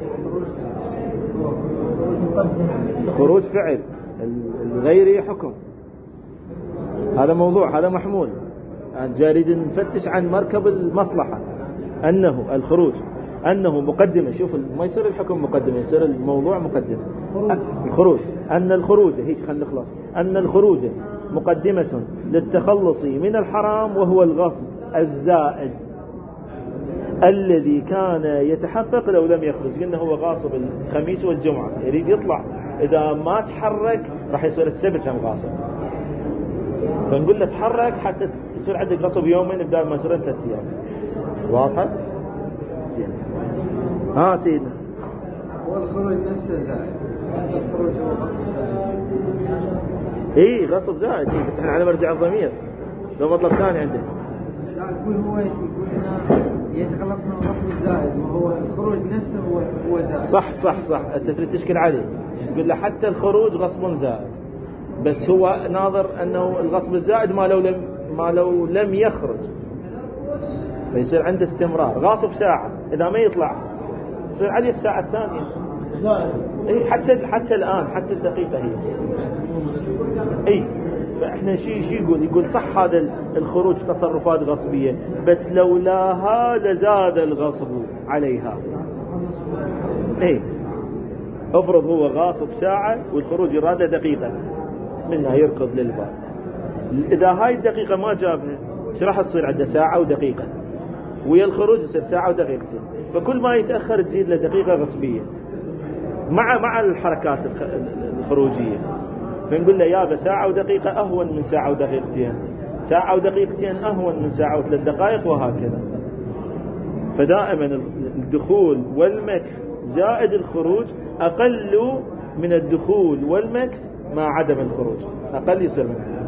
الخروج فعل، الغيري حكم. هذا موضوع، هذا محمول. جاريد نفتش عن مركب المصلحة، أنه الخروج أنه مقدمة. شوف ما يصير الحكم مقدمة، يصير الموضوع مقدمة. الخروج أن الخروج هيك خلينا نخلص، أن الخروج مقدمة للتخلص من الحرام، وهو الغصب الزائد الذي كان يتحقق لو لم يخرج. قلنا هو غاصب الخميس والجمعة يريد يطلع، إذا ما تحرك راح يصير السبت هم غاصب، فنقول له تحرك حتى يصير عندك غصب يومين بدل ما يصير ثلاث أيام. واضح؟ زين. ها سيدنا. هو الخروج نفسه زائد، حتى الخروج هو غصب زائد. إيه غصب زائد، إيه بس إحنا على مرجع الضمير، لو مطلب ثاني عندنا. لا يقول هو يقول هنا يتخلص من الغصب الزائد، وهو الخروج نفسه هو هو زائد. صح صح صح، أنت تريد تشكل عليه تقول له حتى الخروج غصب زائد، بس هو ناظر أنه الغصب الزائد ما لو لم ما لو لم يخرج، فيصير عنده استمرار. غاصب ساعة إذا ما يطلع يصير عليه الساعة الثانية زائد. إيه حتى حتى الآن حتى الدقيقة هي. إيه فإحنا شيء شيء يقول يقول صح هذا الخروج تصرفات غصبية، بس لولاها لزاد الغصب عليها. إيه افرض هو غاصب ساعة والخروج يراده دقيقة، منها يركض للباب، إذا هاي الدقيقة ما جابها ايش راح تصير عنده؟ ساعة ودقيقة، ويا الخروج يصير ساعة ودقيقتين، فكل ما يتأخر تزيد له دقيقة غصبية مع مع الحركات الخروجية. فنقول له يابا ساعة ودقيقة أهون من ساعة ودقيقتين، ساعة ودقيقتين أهون من ساعة وثلاث دقائق، وهكذا. فدائما الدخول والمكث زائد الخروج أقل من الدخول والمكث مع عدم الخروج، أقل يصير منه.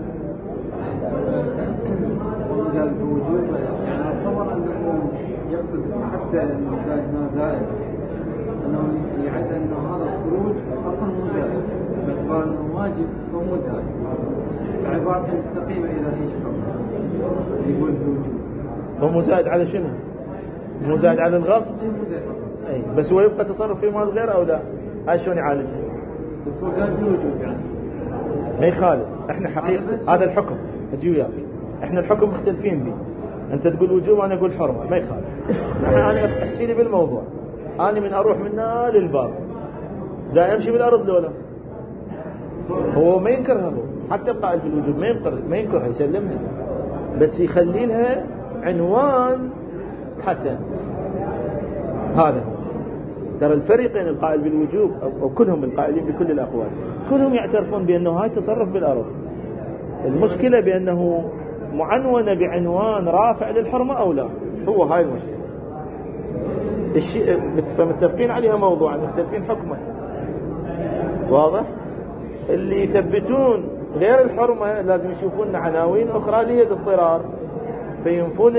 قال بوجوب، يعني أتصور أنه يقصد حتى أنه قال هنا زائد، أنه يعد أنه هذا الخروج أصلا مو زائد، باعتبار أنه واجب فمو زائد. عبارة مستقيمة إذا هي قصد يقول بوجوب. فمو زائد على شنو؟ مو زائد على الغصب؟ إيه مو زائد على الغصب. أي بس هو يبقى تصرف في مال غيره أو لا؟ هاي شلون يعالجها؟ بس هو قال بوجوب يعني ما يخالف. احنا حقيقة هذا الحكم اجي وياك، احنا الحكم مختلفين به، انت تقول وجوب انا اقول حرمه، ما يخالف. انا احكي لي بالموضوع، انا من اروح منها للباب دا امشي بالارض لولا هو ما ينكرها، هو حتى القائل بالوجوب ما ينكر ما ينكرها يسلمها، بس يخلي لها عنوان حسن. هذا هو ترى الفرق بين القائل بالوجوب أو كلهم القائلين بكل الأقوال كلهم يعترفون بأنه هاي تصرف بالأرض، المشكلة بأنه معنونة بعنوان رافع للحرمة أو لا، هو هاي المشكلة. الشيء فمتفقين عليها موضوعا مختلفين حكما. واضح؟ اللي يثبتون غير الحرمة لازم يشوفون عناوين أخرى لهذا الاضطرار فينفون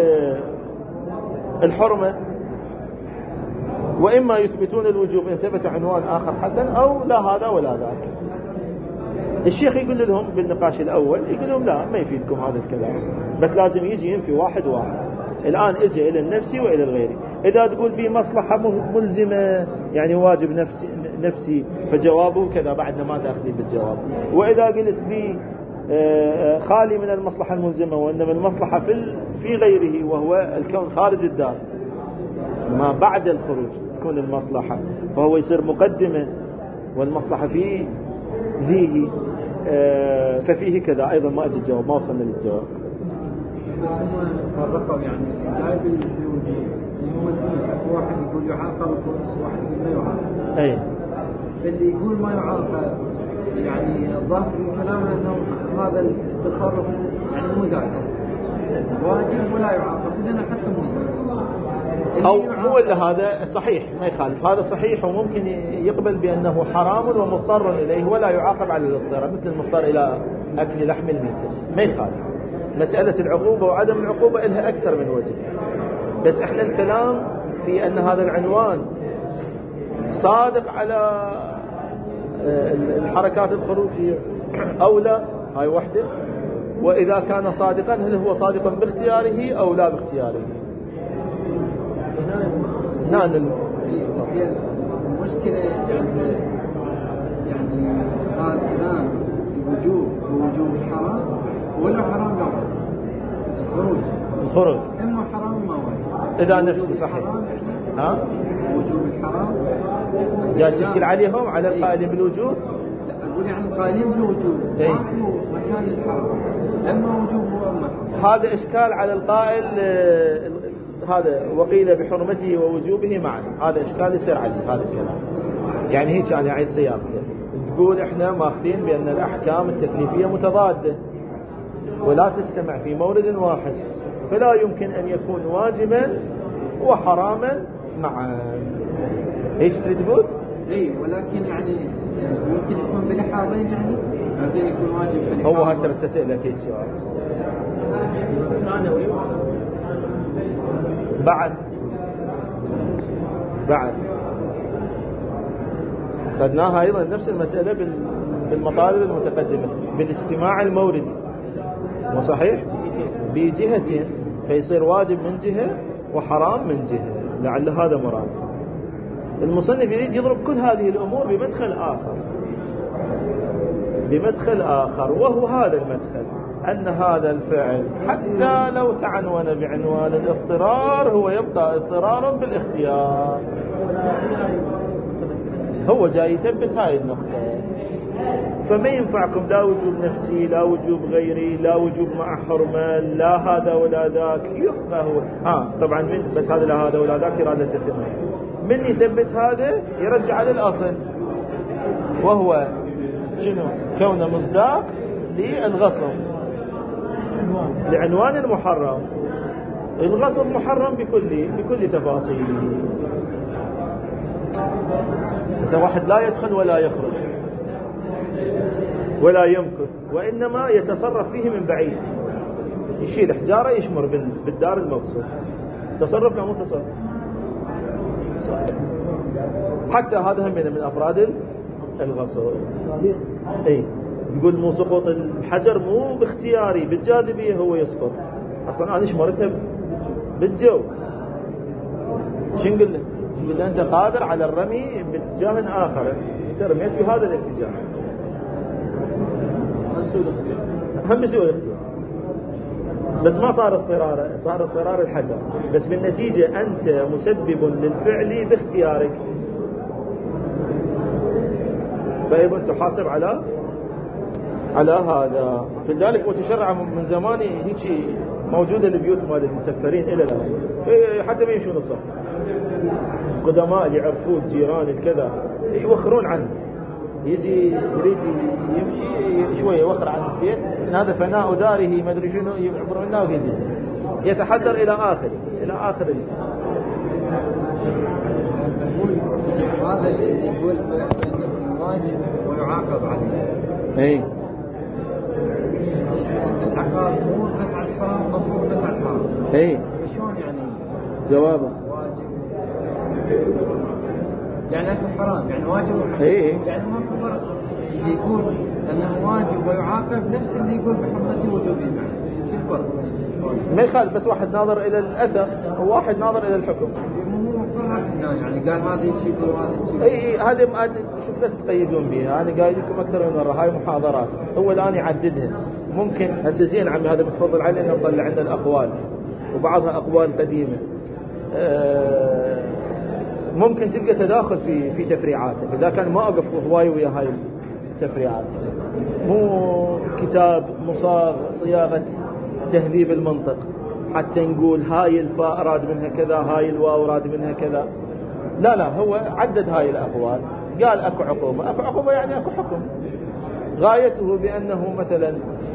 الحرمة، وإما يثبتون الوجوب إن ثبت عنوان آخر حسن، أو لا هذا ولا ذاك. الشيخ يقول لهم بالنقاش الأول يقول لهم لا ما يفيدكم هذا الكلام، بس لازم يجي ينفي واحد واحد. الآن اجى إلى النفسي وإلى الغيري. إذا تقول بي مصلحة ملزمة يعني واجب نفسي, نفسي فجوابه كذا، بعدنا ما داخلين بالجواب. وإذا قلت بي خالي من المصلحة الملزمة وإنما المصلحة في في غيره وهو الكون خارج الدار، ما بعد الخروج تكون المصلحة، فهو يصير مقدمة والمصلحة فيه ذيه، ففيه كذا أيضا. ما أجي الجواب، ما وصلنا للجواب. بس هم فرقوا يعني جاي بالوجوب، هم اثنين، واحد يقول يعاقب وواحد يقول ما يعاقب. أي فاللي يقول ما يعاقب يعني الظاهر من كلامه أنه هذا التصرف يعني مو زائد أصلا، واجب ولا يعاقب، إذن حتى مو زائد أو مو إلا هذا صحيح ما يخالف، هذا صحيح وممكن يقبل بأنه حرام ومضطر إليه ولا يعاقب على الاضطرار، مثل المضطر إلى أكل لحم الميت ما يخالف. مسألة العقوبة وعدم العقوبة لها أكثر من وجه، بس إحنا الكلام في أن هذا العنوان صادق على الحركات الخروجية أو لا، هاي وحدة. وإذا كان صادقا هل هو صادقا باختياره أو لا باختياره. نعم. بس هي المشكلة يعني يعني هذا الكلام الوجوب ووجوب الحرام ولا حرام لا الخروج الخروج إما حرام ما واجب إذا نفسي صحيح. ها وجوب الحرام جاء تشكل عليهم على القائلين بالوجوب. لا أقول يعني القائلين بالوجوب ماكو مكان الحرام، أما وجوب وأما حرام. هذا إشكال على القائل هذا وقيل بحرمته ووجوبه معا، هذا إشكال يصير عليه هذا الكلام. يعني هيك أنا أعيد سياقته، تقول إحنا ماخذين بأن الأحكام التكليفية متضادة ولا تجتمع في مورد واحد، فلا يمكن أن يكون واجبا وحراما معا. ايش تريد تقول؟ اي ولكن يعني ممكن يكون بلحاظين، يعني لازم يكون واجب بلحاظ. هو هسه بتسأل لك هيك سؤال بعد بعد خدناها أيضا نفس المسألة بالمطالب المتقدمة بالاجتماع الموردي، مو صحيح؟ بجهتين، فيصير واجب من جهة وحرام من جهة، لعل هذا مراد. المصنف يريد يضرب كل هذه الأمور بمدخل آخر بمدخل آخر وهو هذا المدخل، أن هذا الفعل حتى لو تعنون بعنوان الاضطرار هو يبقى اضطرارا بالاختيار. هو جاي يثبت هاي النقطة، فما ينفعكم لا وجوب نفسي لا وجوب غيري لا وجوب مع حرمة لا هذا ولا ذاك، يبقى هو ها طبعا من بس هذا لا هذا ولا ذاك إرادة تتم. من يثبت هذا يرجع للأصل وهو شنو؟ كونه مصداق للغصب لعنوان المحرم. الغصب محرم بكل بكل تفاصيله. إذا واحد لا يدخل ولا يخرج ولا يمكث، وإنما يتصرف فيه من بعيد، يشيل حجارة يشمر بالدار المقصود، تصرف كمو تصرف صحيح. حتى هذا هم من أفراد الغصب. اي يقول مو سقوط الحجر مو باختياري، بالجاذبية هو يسقط، أصلا أنا شمرتها بالجو. شو نقول له؟ نقول له أنت قادر على الرمي باتجاه آخر، أنت رميت في هذا الاتجاه، هم بسوء الاختيار، بس ما صار اضطرار، صار اضطرار الحجر، بس بالنتيجة أنت مسبب للفعل باختيارك، فأيضا تحاسب على على هذا. في ذلك متشرع من زمان هيك موجودة البيوت مال المسفرين إلى الآن، حتى ما يمشون بصف قدماء اللي يعرفون جيران الكذا يوخرون عنه، يجي يريد يمشي شوية يوخر عن البيت، هذا فناء داره ما أدري شنو يعبر منه ويجي يتحذر إلى آخر إلى آخر ال... هذا اللي يقول بأنه واجب ويعاقب عليه. إيه العقاب مو بس على الحرام، مفروض بس على الحرام. إيه شلون يعني؟ جوابه واجب يعني أكو حرام يعني واجب وحرام. إيه يعني ماكو فرق اللي يقول أنه واجب ويعاقب نفس اللي يقول بحرمته وجوبه. شو الفرق؟ ما يخالف، بس واحد ناظر إلى الأثر وواحد ناظر إلى الحكم. مو فرق هنا يعني قال هذا يشيل وهذا يشيل. اي هذه شوف لا تتقيدون بها، انا قايل لكم اكثر من مره، هاي محاضرات هو الان يعددها. ممكن هسه زين عمي هذا بتفضل علينا نطلع عندنا الاقوال وبعضها اقوال قديمه، آه ممكن تلقى تداخل في في تفريعاته، اذا كان ما اقف هواي ويا هاي التفريعات. مو كتاب مصاغ صياغه تهذيب المنطق حتى نقول هاي الفاء راد منها كذا، هاي الواو راد منها كذا. لا لا، هو عدد هاي الأقوال، قال أكو عقوبة، أكو عقوبة يعني أكو حكم. غايته بأنه مثلا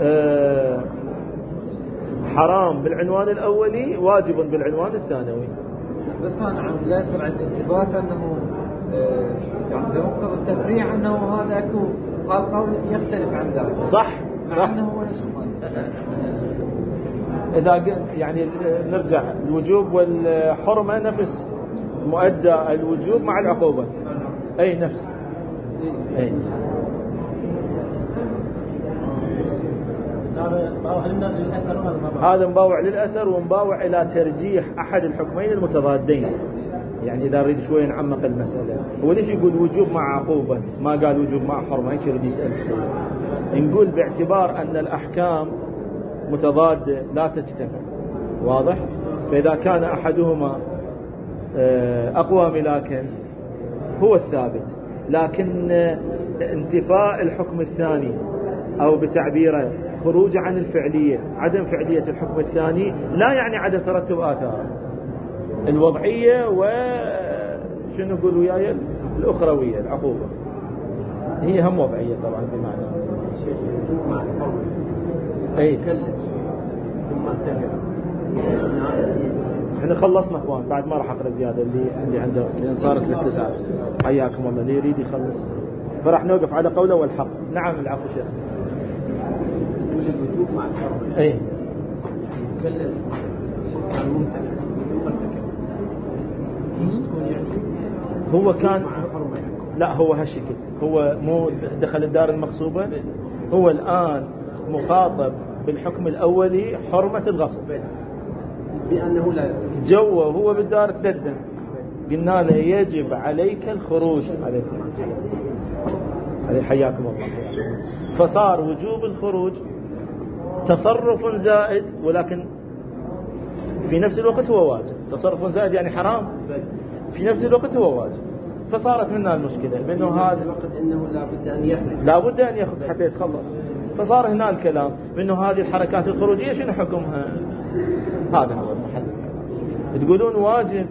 حرام بالعنوان الأولي واجب بالعنوان الثانوي. بس أنا عم لا يصير عندي التباس أنه يعني بمقتضى التفريع أنه هذا أكو القول يختلف عن ذلك. صح صح. أنه هو نفس المال. إذا يعني نرجع الوجوب والحرمة نفس مؤدى الوجوب مع العقوبة. أي نفس أي. هذا مباوع للأثر ومباوع إلى ترجيح أحد الحكمين المتضادين. يعني إذا نريد شوي نعمق المسألة، هو ليش يقول وجوب مع عقوبة ما قال وجوب مع حرمة؟ ايش يريد يسأل السيد؟ نقول باعتبار أن الأحكام متضادة لا تجتمع، واضح؟ فإذا كان أحدهما أقوى ملاكا هو الثابت، لكن انتفاء الحكم الثاني أو بتعبيره خروج عن الفعلية، عدم فعلية الحكم الثاني لا يعني عدم ترتب آثاره الوضعية وشنو نقول وياي الأخروية العقوبة هي هم وضعية طبعا بمعنى أي ثم انتهى. احنا خلصنا اخوان، بعد ما راح اقرا زياده اللي اللي عنده، لان صارت للتسعه بس. حياكم الله. اللي يريد يخلص فراح نوقف على قوله والحق. نعم العفو شيخ. يقول الوجوب مع الحرمه. اي يكلف كان ممتنع ثم ارتكب. تكون يعني هو كان مع الحرمه. لا هو هالشكل، هو مو دخل الدار المغصوبه، هو الان مخاطب بالحكم الاولي حرمه الغصب بأنه لا جوه هو بالدار تدم، قلنا له يجب عليك الخروج. عليكم علي حياكم الله. فصار وجوب الخروج تصرف زائد، ولكن في نفس الوقت هو واجب. تصرف زائد يعني حرام، في نفس الوقت هو واجب. فصارت منا المشكلة بأنه هذا الوقت أنه لا بد أن يخرج، لا بد أن يخرج حتى يتخلص. فصار هنا الكلام بأنه هذه الحركات الخروجية شنو حكمها؟ هذا هو المحل. تقولون واجب.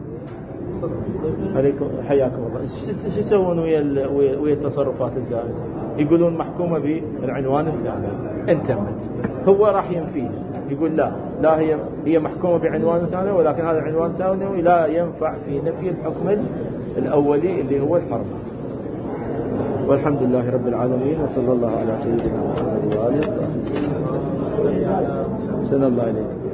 عليكم حياكم الله. ايش يسوون ويا ويا التصرفات الزائده؟ يقولون محكومه بالعنوان الثاني ان تمت. هو راح ينفيه، يقول لا لا هي هي محكومه بعنوان ثاني، ولكن هذا العنوان الثاني لا ينفع في نفي الحكم الاولي اللي هو الحرمه. والحمد لله رب العالمين، وصلى الله على سيدنا محمد وآله وصحبه وسلم. الله عليك.